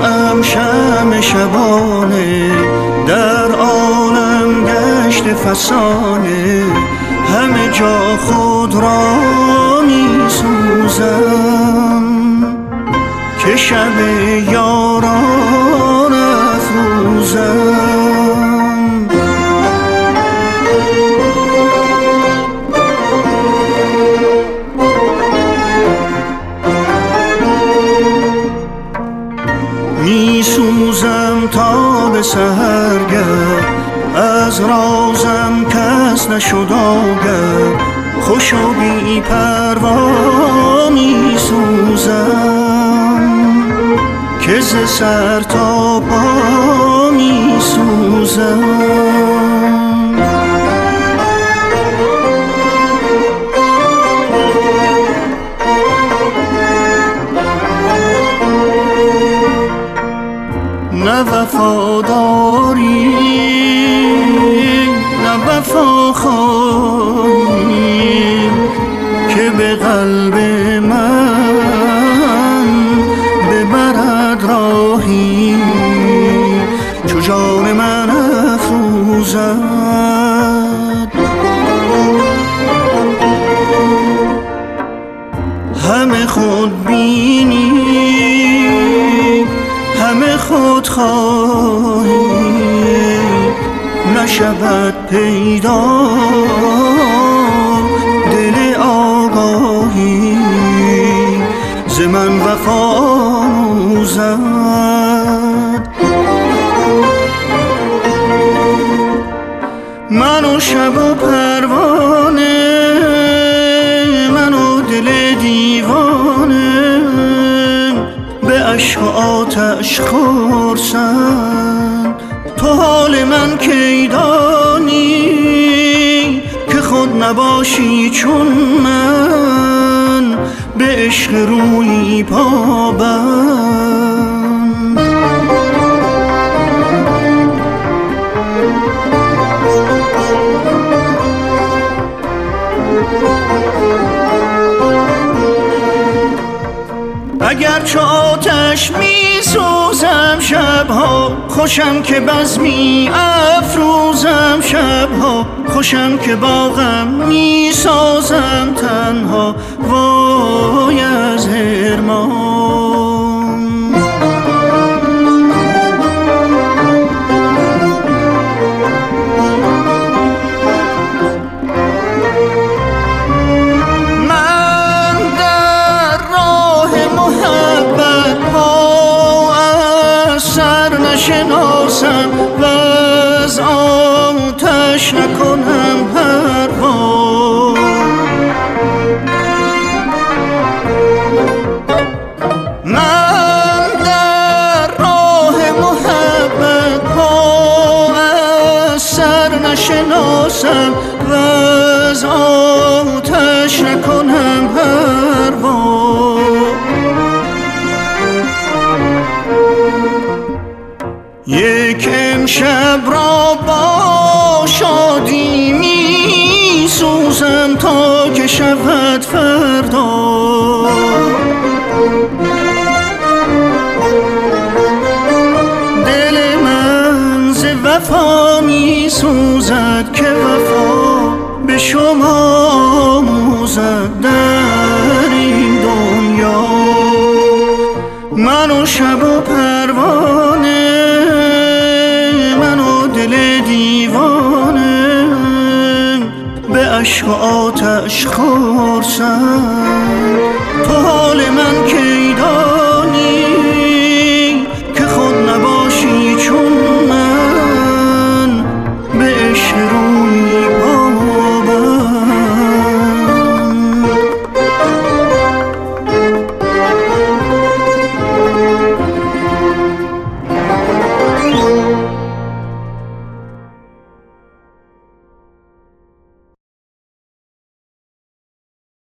ام شمع شبانه، در عالم گشت فسانه، همه جا خود را می سوزم که شب یاران افروزم. می سوزم تا به سحرگه، از رازم کس نشد آگه، خوش و بی پروا می سوزم که ز سر تا پا می سوزم. نه وفاداری نه وفاخواری که به قلب من ببرد راهی، چو جان من افروزد. همه خود بینی همه خود خواهی، نشود پیدا دل آگاهی، ز من وفا آموزد. من و شب و پروانه، من و دل دیوانه، به عشق و آتش خورسند. تو حال من کی دانی که خود نباشی چون من، به عشق روی پابند. اگر چو آتش می سوزم شبها، خوشم که بزمی افروزم شبها، خوشم که با غم می سازم تنها، وای از حرمان. من در راه محبت پا از سر نشناسم و از آتش نکنم پروا. من در راه محبت پا از سر نشناسم و از آتش نکنم پروا. یک امشب را با شادی می سوزم تا که شود فردا. دل من ز وفا می سوزد که وفا به شما آموزد در این دنیا. من و شب و پروانه، من و دل دیوانه، به عشق و آتش خورسند. تو حال من که